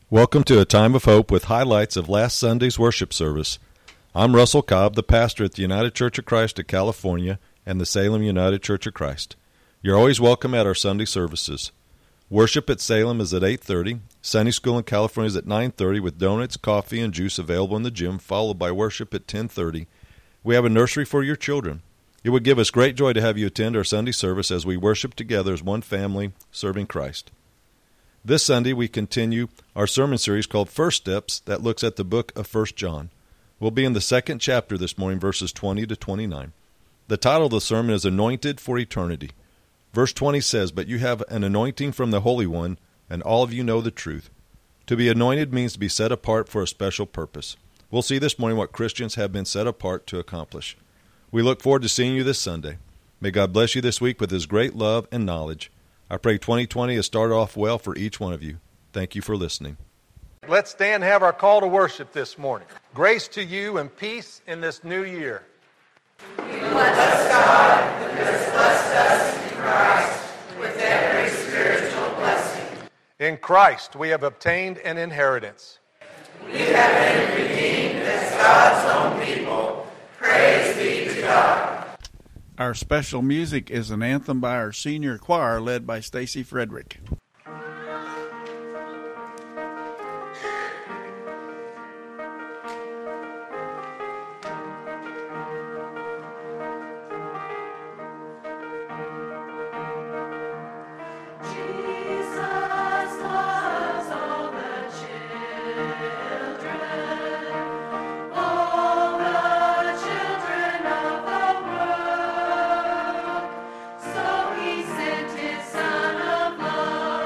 Welcome to A Time of Hope with highlights of last Sunday's worship service. I'm Russell Cobb, the pastor at the United Church of Christ of California and the Salem United Church of Christ. You're always welcome at our Sunday services. Worship at Salem is at 8:30. Sunday School in California is at 9:30 with donuts, coffee, and juice available in the gym, followed by worship at 10:30. We have a nursery for your children. It would give us great joy to have you attend our Sunday service as we worship together as one family serving Christ. This Sunday, we continue our sermon series called First Steps that looks at the book of 1 John. We'll be in the second chapter this morning, verses 20 to 29. The title of the sermon is Anointed for Eternity. Verse 20 says, "But you have an anointing from the Holy One, and all of you know the truth." To be anointed means to be set apart for a special purpose. We'll see this morning what Christians have been set apart to accomplish. We look forward to seeing you this Sunday. May God bless you this week with His great love and knowledge. I pray 2020 has started off well for each one of you. Thank you for listening. Let's stand and have our call to worship this morning. Grace to you and peace in this new year. We bless God who has blessed us in Christ with every spiritual blessing. In Christ we have obtained an inheritance. We have been redeemed as God's own people. Praise be to God. Our special music is an anthem by our senior choir led by Stacy Frederick. So he sent his Son of love.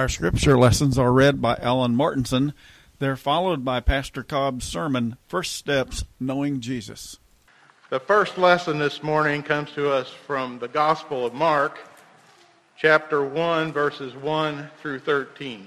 Our scripture lessons are read by Alan Martinson. They're followed by Pastor Cobb's sermon, First Steps, Knowing Jesus. The first lesson this morning comes to us from the Gospel of Mark, chapter 1, verses 1 through 13.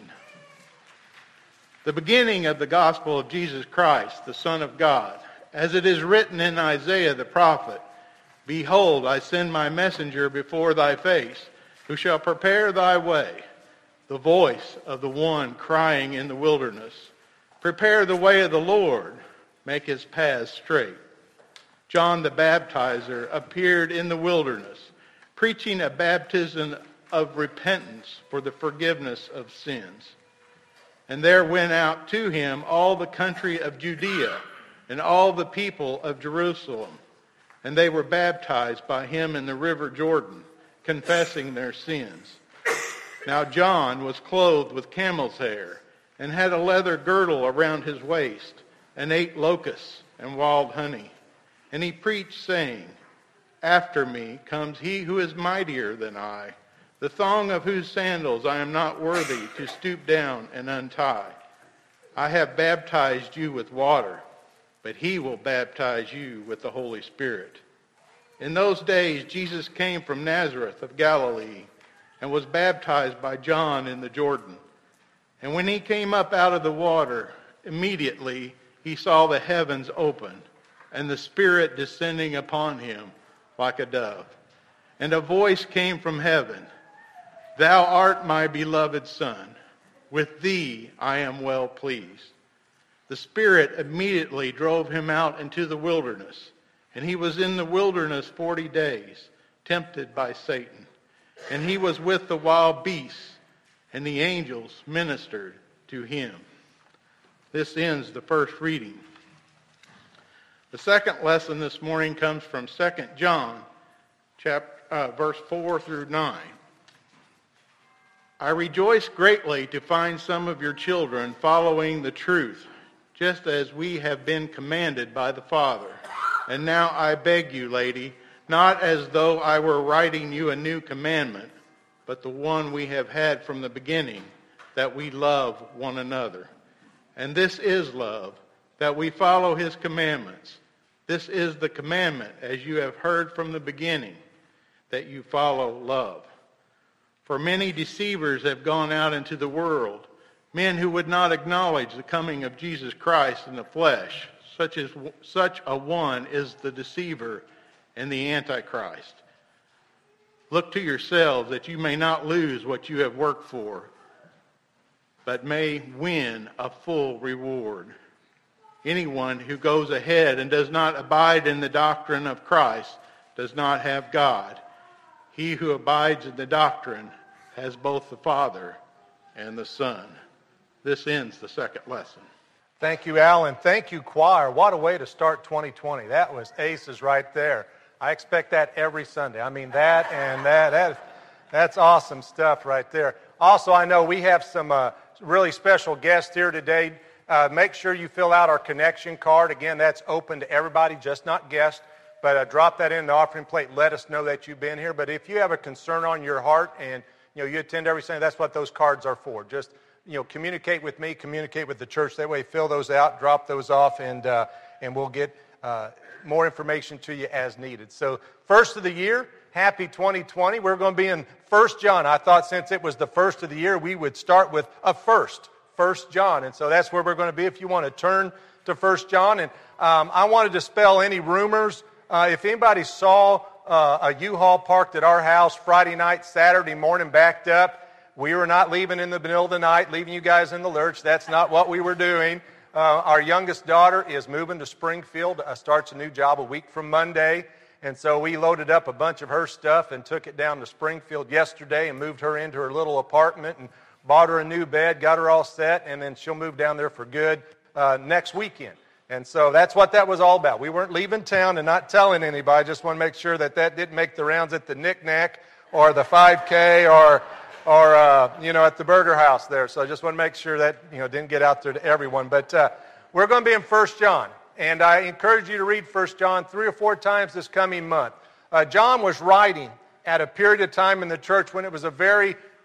The beginning of the gospel of Jesus Christ, the Son of God, as it is written in Isaiah the prophet, "Behold, I send my messenger before thy face, who shall prepare thy way, the voice of the one crying in the wilderness. Prepare the way of the Lord, make his paths straight." John the Baptizer appeared in the wilderness, preaching a baptism of repentance for the forgiveness of sins. And there went out to him all the country of Judea and all the people of Jerusalem. And they were baptized by him in the river Jordan, confessing their sins. Now John was clothed with camel's hair and had a leather girdle around his waist and ate locusts and wild honey. And he preached, saying, "After me comes he who is mightier than I, the thong of whose sandals I am not worthy to stoop down and untie. I have baptized you with water, but he will baptize you with the Holy Spirit." In those days Jesus came from Nazareth of Galilee and was baptized by John in the Jordan. And when he came up out of the water, immediately he saw the heavens opened and the Spirit descending upon him like a dove. And a voice came from heaven, "Thou art my beloved Son. With thee I am well pleased." The Spirit immediately drove him out into the wilderness, and he was in the wilderness 40 days, tempted by Satan. And he was with the wild beasts, and the angels ministered to him. This ends the first reading. The second lesson this morning comes from 2 John, verse 4 through 9. "I rejoice greatly to find some of your children following the truth, just as we have been commanded by the Father. And now I beg you, lady, not as though I were writing you a new commandment, but the one we have had from the beginning, that we love one another. And this is love, that we follow his commandments. This is the commandment, as you have heard from the beginning, that you follow love. For many deceivers have gone out into the world, men who would not acknowledge the coming of Jesus Christ in the flesh. Such a one is the deceiver and the Antichrist. Look to yourselves that you may not lose what you have worked for, but may win a full reward. Anyone who goes ahead and does not abide in the doctrine of Christ does not have God. He who abides in the doctrine has both the Father and the Son." This ends the second lesson. Thank you, Alan. Thank you, choir. What a way to start 2020. That was aces right there. I expect that every Sunday. I mean, that and that. That's awesome stuff right there. Also, I know we have some really special guests here today. Make sure you fill out our connection card. Again, that's open to everybody, just not guests. But drop that in the offering plate. Let us know that you've been here. But if you have a concern on your heart and you attend every Sunday, that's what those cards are for. Just communicate with me, communicate with the church. That way, fill those out, drop those off, and we'll get more information to you as needed. So, first of the year, happy 2020. We're going to be in 1 John. I thought since it was the first of the year, we would start with a first, 1 John. And so that's where we're going to be if you want to turn to 1 John. And I wanted to dispel any rumors. If anybody saw a U-Haul parked at our house Friday night, Saturday morning, backed up, we were not leaving in the middle of the night, leaving you guys in the lurch. That's not what we were doing. Our youngest daughter is moving to Springfield, starts a new job a week from Monday. And so we loaded up a bunch of her stuff and took it down to Springfield yesterday and moved her into her little apartment and bought her a new bed, got her all set, and then she'll move down there for good next weekend. And so that's what that was all about. We weren't leaving town and not telling anybody. I just want to make sure that didn't make the rounds at the Knick-Knack or the 5K or at the Burger House there. So I just want to make sure that, didn't get out there to everyone. But we're going to be in 1 John. And I encourage you to read 1 John 3 or 4 times this coming month. John was writing at a period of time in the church when it was a very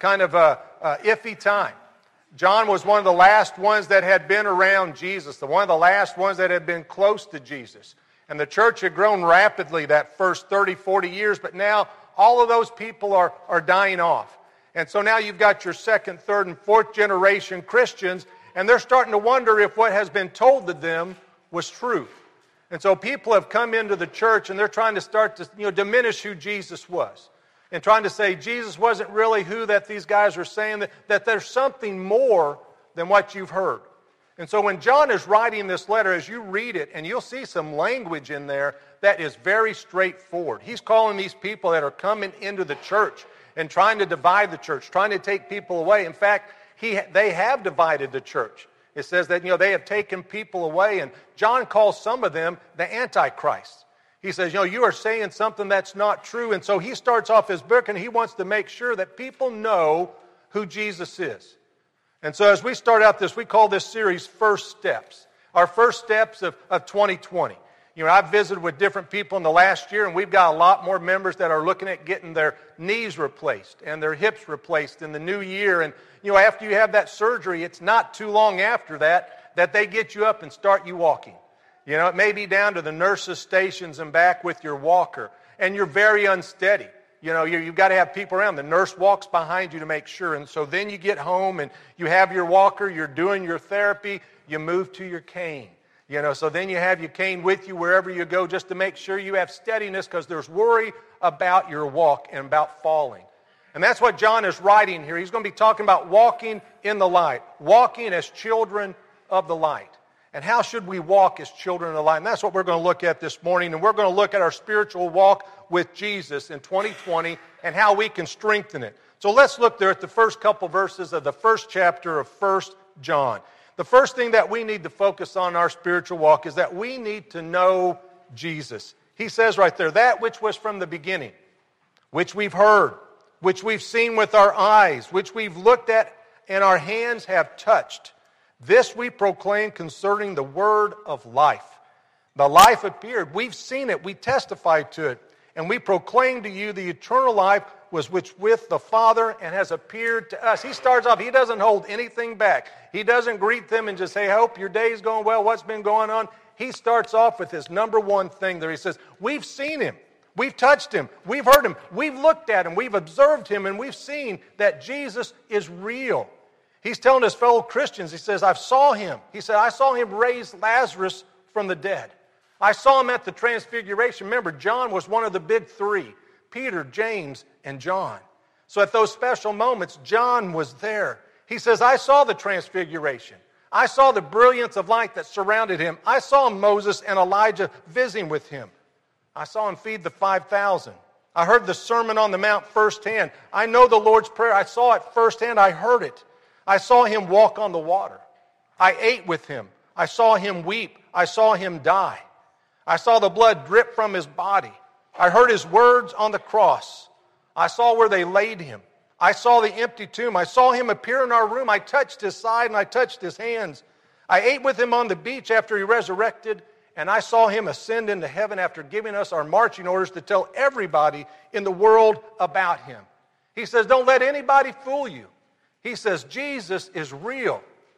kind of a iffy time. John was one of the last ones that had been around Jesus, one of the last ones that had been close to Jesus. And the church had grown rapidly that first 30, 40 years, but now all of those people are dying off. And so now you've got your second, third, and fourth generation Christians, and they're starting to wonder if what has been told to them was true. And so people have come into the church, and they're trying to start to diminish who Jesus was. And trying to say Jesus wasn't really who that these guys are saying, that there's something more than what you've heard. And so when John is writing this letter, as you read it, and you'll see some language in there that is very straightforward. He's calling these people that are coming into the church and trying to divide the church, trying to take people away. In fact, they have divided the church. It says that they have taken people away, and John calls some of them the Antichrist. He says, you are saying something that's not true. And so he starts off his book, and he wants to make sure that people know who Jesus is. And so as we start out this, we call this series First Steps. Our first steps of 2020. I've visited with different people in the last year, and we've got a lot more members that are looking at getting their knees replaced and their hips replaced in the new year. And, after you have that surgery, it's not too long after that they get you up and start you walking. It may be down to the nurse's stations and back with your walker, and you're very unsteady. You've got to have people around. The nurse walks behind you to make sure. And so then you get home and you have your walker, you're doing your therapy, you move to your cane. So then you have your cane with you wherever you go just to make sure you have steadiness, because there's worry about your walk and about falling. And that's what John is writing here. He's going to be talking about walking in the light, walking as children of the light. And how should we walk as children of the light? And that's what we're going to look at this morning. And we're going to look at our spiritual walk with Jesus in 2020 and how we can strengthen it. So let's look there at the first couple verses of the first chapter of 1 John. The first thing that we need to focus on in our spiritual walk is that we need to know Jesus. He says right there, that which was from the beginning, which we've heard, which we've seen with our eyes, which we've looked at and our hands have touched. This we proclaim concerning the word of life. The life appeared. We've seen it. We testified to it. And we proclaim to you the eternal life was which with the Father and has appeared to us. He starts off, he doesn't hold anything back. He doesn't greet them and just say, I hope your day's going well. What's been going on? He starts off with his number one thing there. He says, we've seen him. We've touched him. We've heard him. We've looked at him. We've observed him. And we've seen that Jesus is real. He's telling his fellow Christians, he says, I saw him. He said, I saw him raise Lazarus from the dead. I saw him at the transfiguration. Remember, John was one of the big three. Peter, James, and John. So at those special moments, John was there. He says, I saw the transfiguration. I saw the brilliance of light that surrounded him. I saw Moses and Elijah visiting with him. I saw him feed the 5,000. I heard the Sermon on the Mount firsthand. I know the Lord's Prayer. I saw it firsthand. I heard it. I saw him walk on the water. I ate with him. I saw him weep. I saw him die. I saw the blood drip from his body. I heard his words on the cross. I saw where they laid him. I saw the empty tomb. I saw him appear in our room. I touched his side and I touched his hands. I ate with him on the beach after he resurrected, and I saw him ascend into heaven after giving us our marching orders to tell everybody in the world about him. He says, don't let anybody fool you. He says, Jesus is real.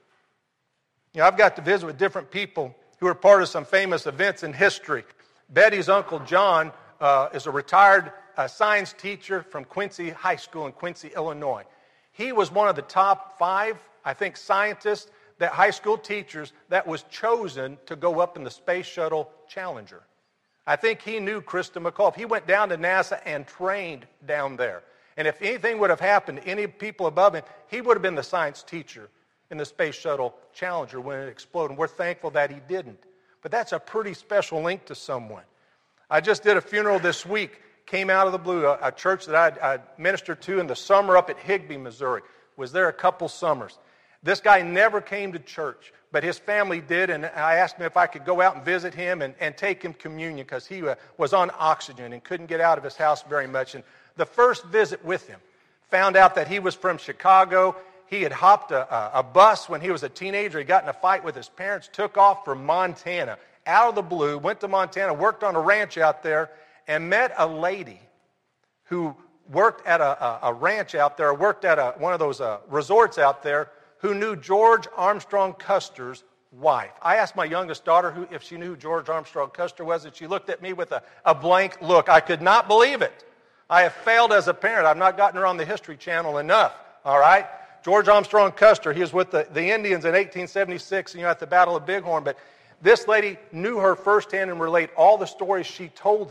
I've got to visit with different people who are part of some famous events in history. Betty's Uncle John is a retired science teacher from Quincy High School in Quincy, Illinois. He was one of the top 5, I think, scientists, that high school teachers that was chosen to go up in the Space Shuttle Challenger. I think he knew Krista McAuliffe. He went down to NASA and trained down there. And if anything would have happened to any people above him, he would have been the science teacher in the Space Shuttle Challenger when it exploded. And we're thankful that he didn't. But that's a pretty special link to someone. I just did a funeral this week, came out of the blue, a church that I ministered to in the summer up at Higbee, Missouri. Was there a couple summers. This guy never came to church, but his family did, and I asked him if I could go out and visit him and take him communion because he was on oxygen and couldn't get out of his house very much. And the first visit with him, found out that he was from Chicago. He had hopped a bus when he was a teenager. He got in a fight with his parents, took off for Montana, out of the blue, went to Montana, worked on a ranch out there, and met a lady who worked at a ranch out there, worked at one of those resorts out there, who knew George Armstrong Custer's wife. I asked my youngest daughter if she knew who George Armstrong Custer was, and she looked at me with a blank look. I could not believe it. I have failed as a parent. I've not gotten her on the History Channel enough, all right? George Armstrong Custer, he was with the Indians in 1876, at the Battle of Bighorn, but this lady knew her firsthand and relayed all the stories she told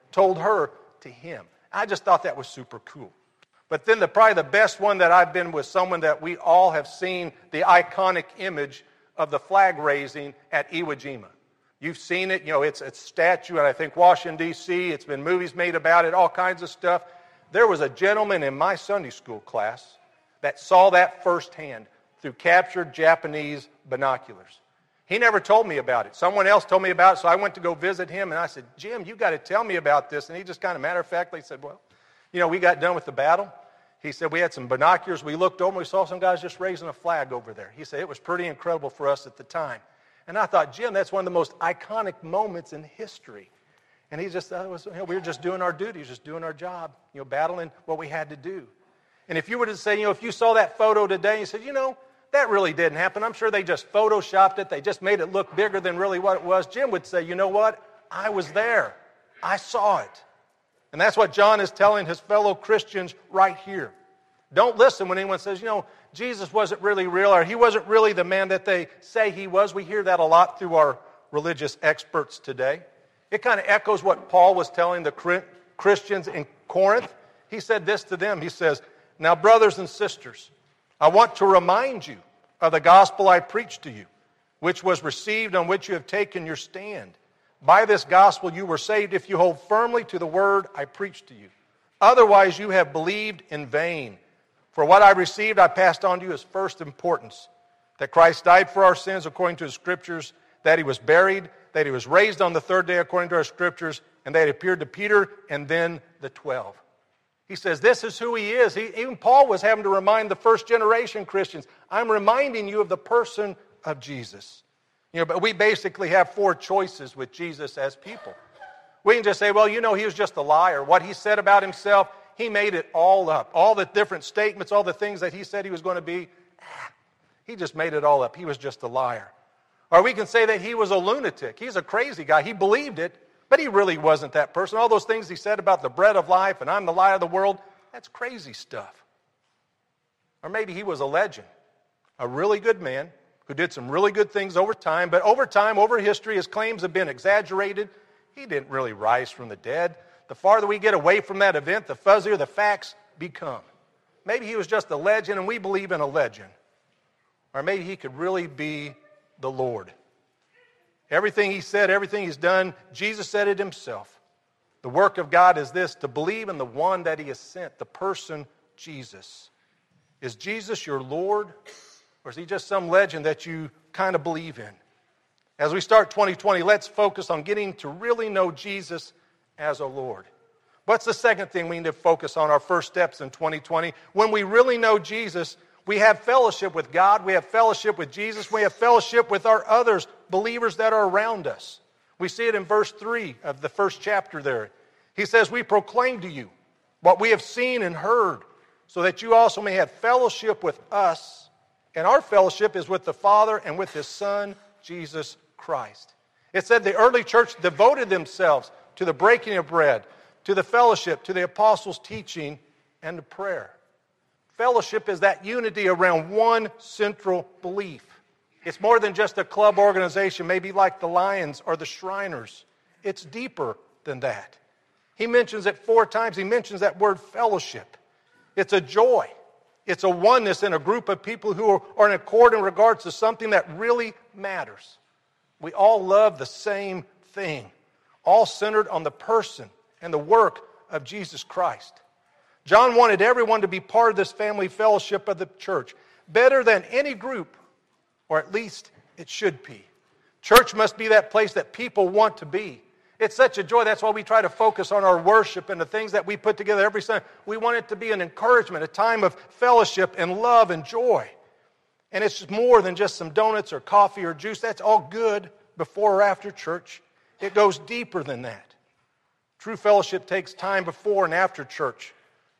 her to him. I just thought that was super cool. But then probably the best one that I've been with someone that we all have seen the iconic image of the flag raising at Iwo Jima. You've seen it, it's a statue, and I think Washington, D.C., it's been movies made about it, all kinds of stuff. There was a gentleman in my Sunday school class that saw that firsthand through captured Japanese binoculars. He never told me about it. Someone else told me about it, so I went to go visit him, and I said, Jim, you got to tell me about this. And he just kind of matter-of-factly said, well, we got done with the battle. He said, we had some binoculars. We looked over, and we saw some guys just raising a flag over there. He said, it was pretty incredible for us at the time. And I thought, Jim, that's one of the most iconic moments in history. And he just thought, we were just doing our duties, just doing our job, battling what we had to do. And if you were to say, if you saw that photo today, you said, that really didn't happen. I'm sure they just photoshopped it. They just made it look bigger than really what it was. Jim would say, you know what? I was there. I saw it. And that's what John is telling his fellow Christians right here. Don't listen when anyone says, Jesus wasn't really real, or he wasn't really the man that they say he was. We hear that a lot through our religious experts today. It kind of echoes what Paul was telling the Christians in Corinth. He said this to them. He says, now, brothers and sisters, I want to remind you of the gospel I preached to you, which was received, on which you have taken your stand. By this gospel you were saved if you hold firmly to the word I preached to you. Otherwise you have believed in vain. For what I received I passed on to you as first importance, that Christ died for our sins according to the Scriptures, that he was buried, that he was raised on the third day according to our Scriptures, and that he appeared to Peter and then the 12. He says this is who he is. Even Paul was having to remind the first generation Christians, I'm reminding you of the person of Jesus. But we basically have four choices with Jesus as people. We can just say, well, he was just a liar. What he said about himself, he made it all up. All the different statements, all the things that he said he was going to be, he just made it all up. He was just a liar. Or we can say that he was a lunatic. He's a crazy guy. He believed it, but he really wasn't that person. All those things he said about the bread of life and I'm the light of the world, that's crazy stuff. Or maybe he was a legend, a really good man who did some really good things over time, but over time, over history, his claims have been exaggerated. He didn't really rise from the dead. The farther we get away from that event, the fuzzier the facts become. Maybe he was just a legend and we believe in a legend. Or maybe he could really be the Lord. Everything he said, everything he's done, Jesus said it himself. The work of God is this, to believe in the one that he has sent, the person Jesus. Is Jesus your Lord? Or is he just some legend that you kind of believe in? As we start 2020, let's focus on getting to really know Jesus as a Lord. What's the second thing we need to focus on, our first steps in 2020? When we really know Jesus, we have fellowship with God, we have fellowship with Jesus, we have fellowship with our others, believers that are around us. We see it in verse 3 of the first chapter there. He says, we proclaim to you what we have seen and heard, so that you also may have fellowship with us. And our fellowship is with the Father and with his Son, Jesus Christ. It said the early church devoted themselves to the breaking of bread, to the fellowship, to the apostles' teaching, and to prayer. Fellowship is that unity around one central belief. It's more than just a club organization, maybe like the Lions or the Shriners. It's deeper than that. He mentions it 4 times. He mentions that word fellowship. It's a joy. It's a oneness in a group of people who are in accord in regards to something that really matters. We all love the same thing, all centered on the person and the work of Jesus Christ. John wanted everyone to be part of this family fellowship of the church, better than any group, or at least it should be. Church must be that place that people want to be. It's such a joy. That's why we try to focus on our worship and the things that we put together every Sunday. We want it to be an encouragement, a time of fellowship and love and joy. And it's more than just some donuts or coffee or juice. That's all good before or after church. It goes deeper than that. True fellowship takes time before and after church.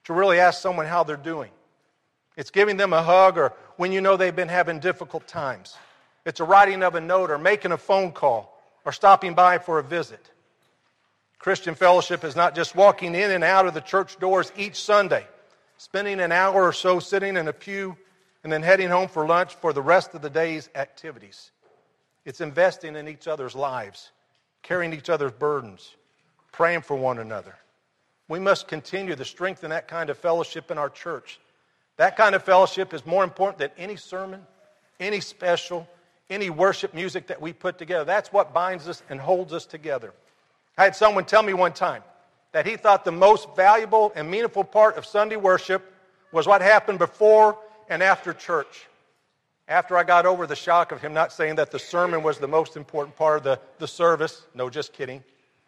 to really ask someone how they're doing. It's giving them a hug or when you know they've been having difficult times. It's a writing of a note or making a phone call or stopping by for a visit. Christian fellowship is not just walking in and out of the church doors each Sunday, spending an hour or so sitting in a pew, and then heading home for lunch for the rest of the day's activities. It's investing in each other's lives, carrying each other's burdens, praying for one another. We must continue to strengthen that kind of fellowship in our church. That kind of fellowship is more important than any sermon, any special, any worship music that we put together. That's what binds us and holds us together. I had someone tell me one time that he thought the most valuable and meaningful part of Sunday worship was what happened before and after church. After I got over the shock of him not saying that the sermon was the most important part of the service, no, just kidding,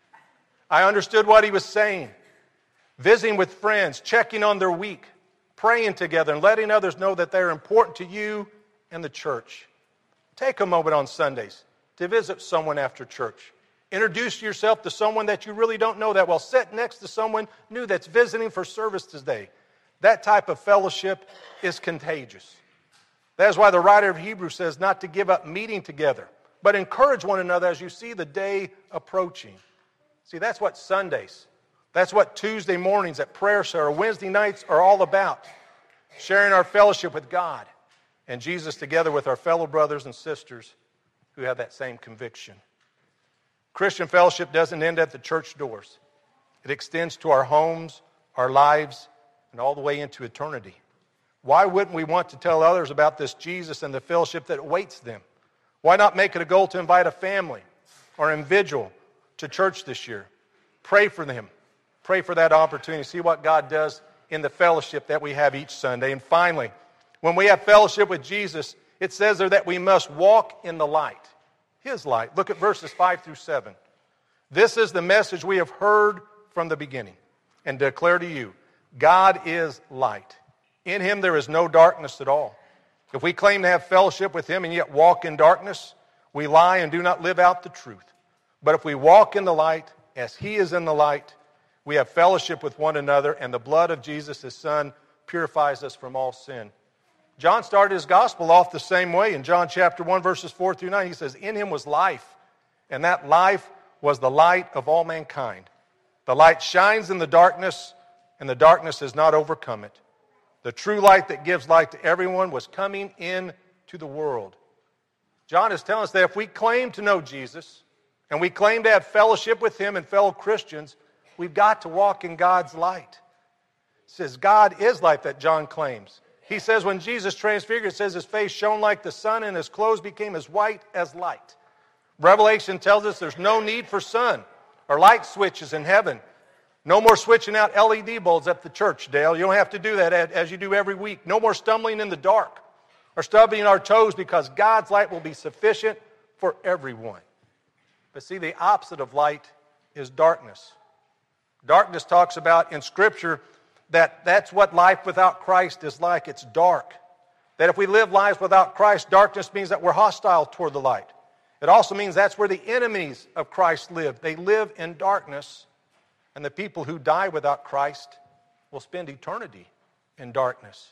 I understood what he was saying. Visiting with friends, checking on their week, praying together, and letting others know that they're important to you and the church. Take a moment on Sundays to visit someone after church. Introduce yourself to someone that you really don't know that well. Sit next to someone new that's visiting for service today. That type of fellowship is contagious. That is why the writer of Hebrews says not to give up meeting together, but encourage one another as you see the day approaching. See, that's what Sundays, that's what Tuesday mornings at prayer or Wednesday nights are all about. Sharing our fellowship with God and Jesus together with our fellow brothers and sisters who have that same conviction. Christian fellowship doesn't end at the church doors. It extends to our homes, our lives, and all the way into eternity. Why wouldn't we want to tell others about this Jesus and the fellowship that awaits them? Why not make it a goal to invite a family or an individual to church this year? Pray for them. Pray for that opportunity. See what God does in the fellowship that we have each Sunday. And finally, when we have fellowship with Jesus, it says there that we must walk in the light. His light. Look at verses 5 through 7. This is the message we have heard from the beginning and declare to you. God is light. In Him there is no darkness at all. If we claim to have fellowship with Him and yet walk in darkness, we lie and do not live out the truth. But if we walk in the light as He is in the light, we have fellowship with one another, and the blood of Jesus, His Son, purifies us from all sin. John started his gospel off the same way. In John chapter 1, verses 4 through 9, he says, in Him was life, and that life was the light of all mankind. The light shines in the darkness, and the darkness has not overcome it. The true light that gives light to everyone was coming into the world. John is telling us that if we claim to know Jesus, and we claim to have fellowship with Him and fellow Christians, we've got to walk in God's light. It says God is light that John claims. He says when Jesus transfigured, it says His face shone like the sun and His clothes became as white as light. Revelation tells us there's no need for sun or light switches in heaven. No more switching out LED bulbs at the church, Dale. You don't have to do that as you do every week. No more stumbling in the dark or stubbing our toes because God's light will be sufficient for everyone. But see, the opposite of light is darkness. Darkness talks about in Scripture that's what life without Christ is like. It's dark. That if we live lives without Christ, darkness means that we're hostile toward the light. It also means that's where the enemies of Christ live. They live in darkness. And the people who die without Christ will spend eternity in darkness.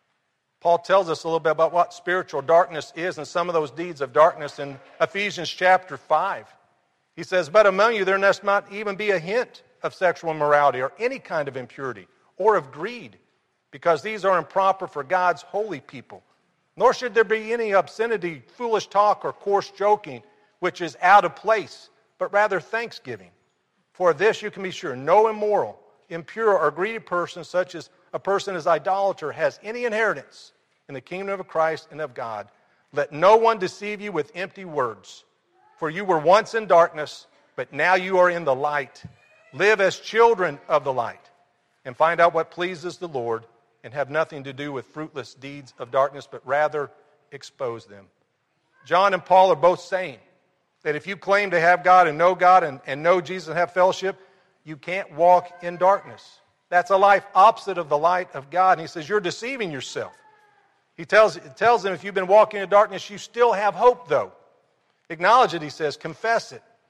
Paul tells us a little bit about what spiritual darkness is and some of those deeds of darkness in Ephesians chapter 5. He says, but among you there must not even be a hint of sexual immorality or any kind of impurity or of greed, because these are improper for God's holy people. Nor should there be any obscenity, foolish talk, or coarse joking, which is out of place, but rather thanksgiving. For this you can be sure, no immoral, impure, or greedy person, such as a person as idolater, has any inheritance in the kingdom of Christ and of God. Let no one deceive you with empty words. For you were once in darkness, but now you are in the light. Live as children of the light, and find out what pleases the Lord, and have nothing to do with fruitless deeds of darkness, but rather expose them. John and Paul are both saying that if you claim to have God and know Jesus and have fellowship, you can't walk in darkness. That's a life opposite of the light of God. And he says, you're deceiving yourself. He tells them, if you've been walking in darkness, you still have hope, though. Acknowledge it, he says. Confess it.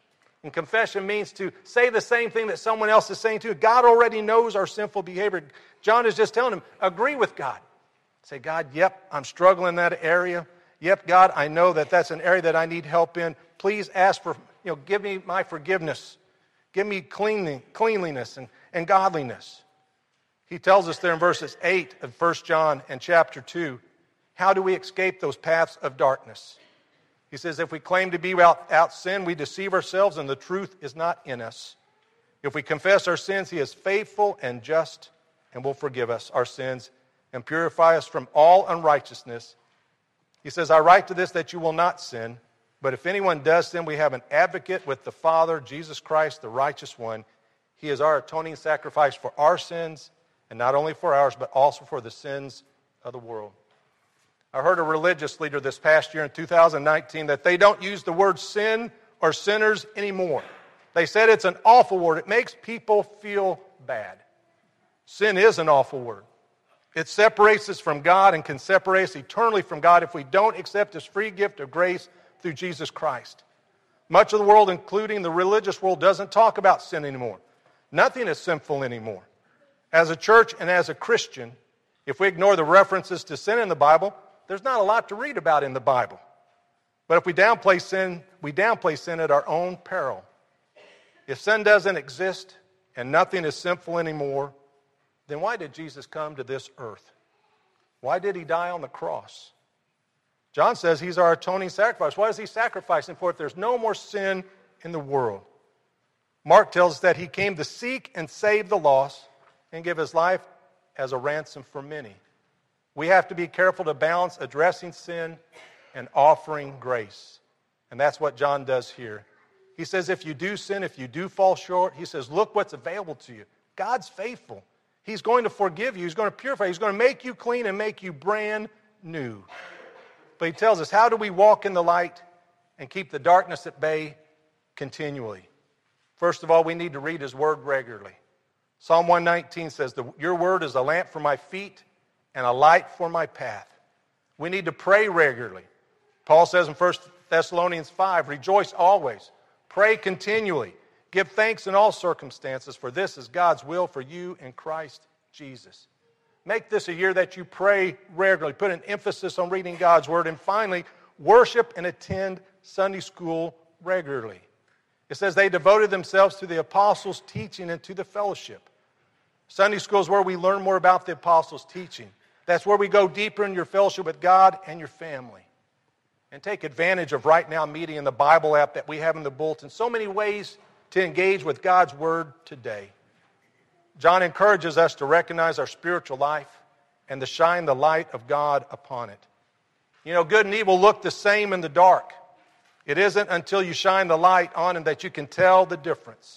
And confession means to say the same thing that someone else is saying too. God already knows our sinful behavior. John is just telling him, agree with God. Say, God, yep, I'm struggling in that area. Yep, God, I know that that's an area that I need help in. Please ask for, give me my forgiveness. Give me cleanliness and godliness. He tells us there in verses 8 of 1 John and chapter 2, how do we escape those paths of darkness? He says, if we claim to be without sin, we deceive ourselves and the truth is not in us. If we confess our sins, He is faithful and just and will forgive us our sins and purify us from all unrighteousness. He says, I write to this that you will not sin, but if anyone does sin, we have an advocate with the Father, Jesus Christ, the righteous one. He is our atoning sacrifice for our sins, and not only for ours, but also for the sins of the world. I heard a religious leader this past year in 2019 that they don't use the word sin or sinners anymore. They said it's an awful word. It makes people feel bad. Sin is an awful word. It separates us from God and can separate us eternally from God if we don't accept His free gift of grace through Jesus Christ. Much of the world, including the religious world, doesn't talk about sin anymore. Nothing is sinful anymore. As a church and as a Christian, if we ignore the references to sin in the Bible, there's not a lot to read about in the Bible. But if we downplay sin at our own peril. If sin doesn't exist and nothing is sinful anymore, then why did Jesus come to this earth? Why did He die on the cross? John says He's our atoning sacrifice. What is He sacrificing for if there's no more sin in the world? Mark tells us that He came to seek and save the lost and give His life as a ransom for many. We have to be careful to balance addressing sin and offering grace. And that's what John does here. He says if you do sin, if you do fall short, he says, look what's available to you. God's faithful. He's going to forgive you. He's going to purify you. He's going to make you clean and make you brand new. But he tells us, how do we walk in the light and keep the darkness at bay continually? First of all, we need to read His Word regularly. Psalm 119 says, your Word is a lamp for my feet and a light for my path. We need to pray regularly. Paul says in 1 Thessalonians 5, rejoice always, pray continually, give thanks in all circumstances, for this is God's will for you in Christ Jesus. Make this a year that you pray regularly, put an emphasis on reading God's Word, and finally, worship and attend Sunday school regularly. It says they devoted themselves to the apostles' teaching and to the fellowship. Sunday school is where we learn more about the apostles' teaching. That's where we go deeper in your fellowship with God and your family. And take advantage of Right Now Meeting in the Bible app that we have in the bulletin. So many ways to engage with God's Word today. John encourages us to recognize our spiritual life and to shine the light of God upon it. Good and evil look the same in the dark. It isn't until you shine the light on them that you can tell the difference.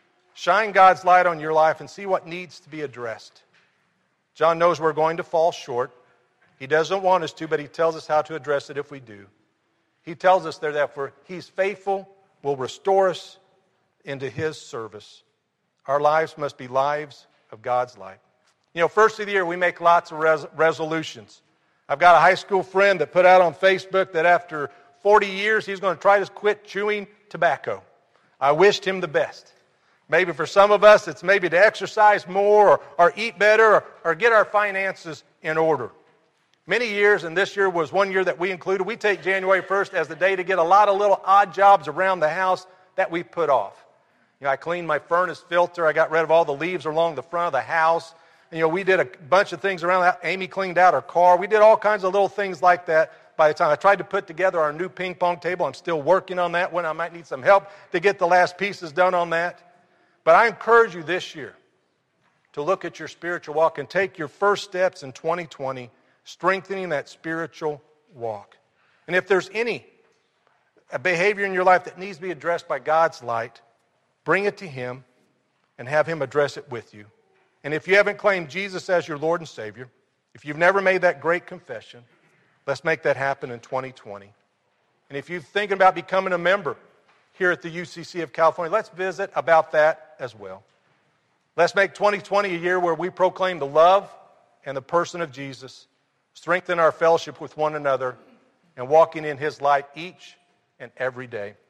Shine God's light on your life and see what needs to be addressed. John knows we're going to fall short. He doesn't want us to, but he tells us how to address it if we do. He tells us there that for He's faithful, will restore us into His service. Our lives must be lives of God's light. First of the year, we make lots of resolutions. I've got a high school friend that put out on Facebook that after 40 years, he's going to try to quit chewing tobacco. I wished him the best. Maybe for some of us, it's maybe to exercise more or eat better or get our finances in order. Many years, and this year was one year that we included, we take January 1st as the day to get a lot of little odd jobs around the house that we put off. I cleaned my furnace filter. I got rid of all the leaves along the front of the house. We did a bunch of things around that. Amy cleaned out her car. We did all kinds of little things like that. By the time I tried to put together our new ping pong table, I'm still working on that one. I might need some help to get the last pieces done on that. But I encourage you this year to look at your spiritual walk and take your first steps in 2020, strengthening that spiritual walk. And if there's any behavior in your life that needs to be addressed by God's light, bring it to Him and have Him address it with you. And if you haven't claimed Jesus as your Lord and Savior, if you've never made that great confession, let's make that happen in 2020. And if you're thinking about becoming a member here at the UCC of California, let's visit about that as well. Let's make 2020 a year where we proclaim the love and the person of Jesus, strengthen our fellowship with one another, and walking in His light each and every day.